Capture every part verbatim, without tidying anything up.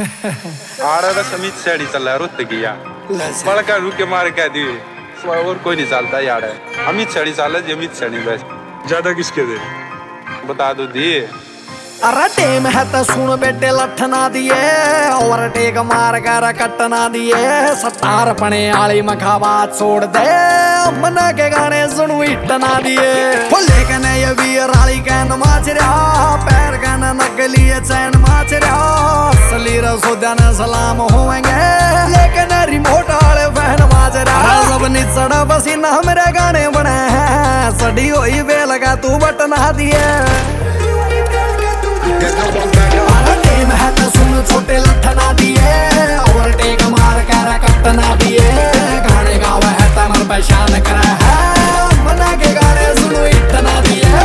आड़ा बस अमित सैडी चल रहा है रुत किया बड़का रुके मार कह दी और कोई नहीं चलता यार अमित सैडी चल रहा है अमित सैडी बस ज्यादा किसके दे बता दो दी अरे टेम है तो सुन बेटे लठना दिए और टेक मार कर कटना दिए सतार पने आली मखा बात छोड़ दे मना के गाने सुनू इटना दिए लेकिन ये वीर आली कैन माच रहा पैर कैन नकली चैन माच रहा असली रसोद्या ने सलाम होंगे लेकिन रिमोट वाले फैन माच रहा सब निचड़ा पसीना मेरे गाने बने हैं सड़ी हुई बेल का तू बटना दिए टेम है तो सुन छोटे लठना दिए और टेक मार कर कटना दिए गाने गावा है तमर पहचान करा है मना के गाने सुनो इतना दिए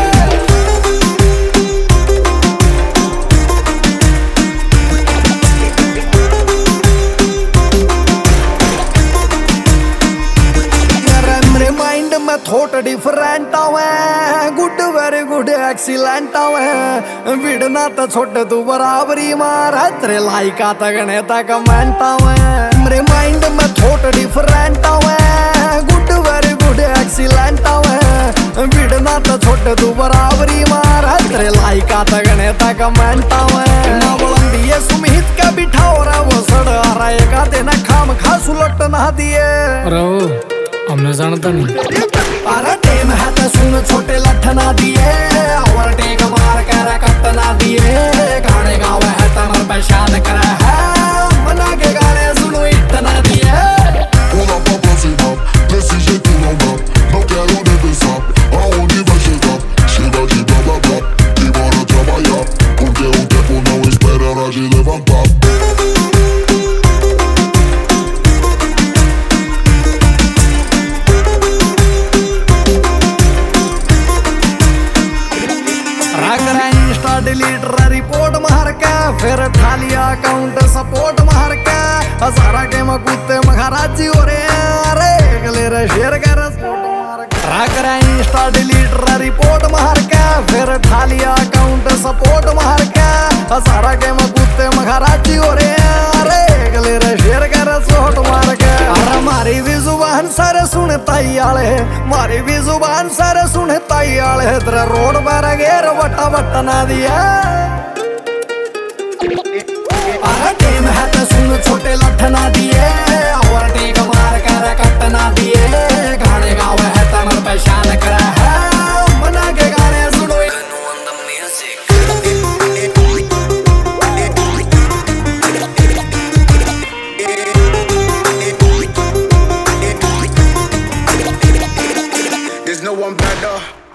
मेरे माइंड में थोट डिफरेंट आवे गुड वेरी गुड एक्सीलेंट आवे विड़ना तो छोटे तू बराबरी मार तेरे लाइका तगने तक कमेंट आवे मेरे माइंड में थोट डिफरेंट आवे गुड वेरी गुड एक्सीलेंट आवे विड़ना तो छोटे तू बराबरी मार तेरे लाइका तगने तक कमेंट आवे ना बुलंदी है सुमित का बिठाओ रा वो सड़ रहा है का देना खाम खा सुलट ना दिए हमने जानता नहीं अरे टेम है तो सुन छोटे लठना दिए और टेक मार कर कटना दिए गाने गावे है तमर पहचान करा है मना के गाने सुनो इतना दिए Pull up a pussy up, desse jeito não dá. Não quero nem pensar aonde vai chegar. Chega de blá blá blá e bora trabalhar, porque o tempo não espera a hora de levantar. Delete report मार के फिर ठालिया account support मार के हजारा के मकुत्ते महाराजी हो रहे अरे अगले रे शेयर कर कर इंस्टा डिलीट रिपोर्ट मार के फिर ठालिया अकाउंट सपोर्ट मार के हजारा के मकुत्ते महाराजी हो रहे अरे अगले रे शेयर कर सोट मार के अरे मारी भी जुबान सारे सुनता ही आले मारी भी जुबान सारे सुनता ही आले तेरे रोड पर गेर बट्टा बट्टा ना दिया अरे टेम है तो सुन छोटे लठना दिए और टेक मार कर कटना दिए गाने गावे है तमर पहचान करा है मना के गाने सुनो There's no one better.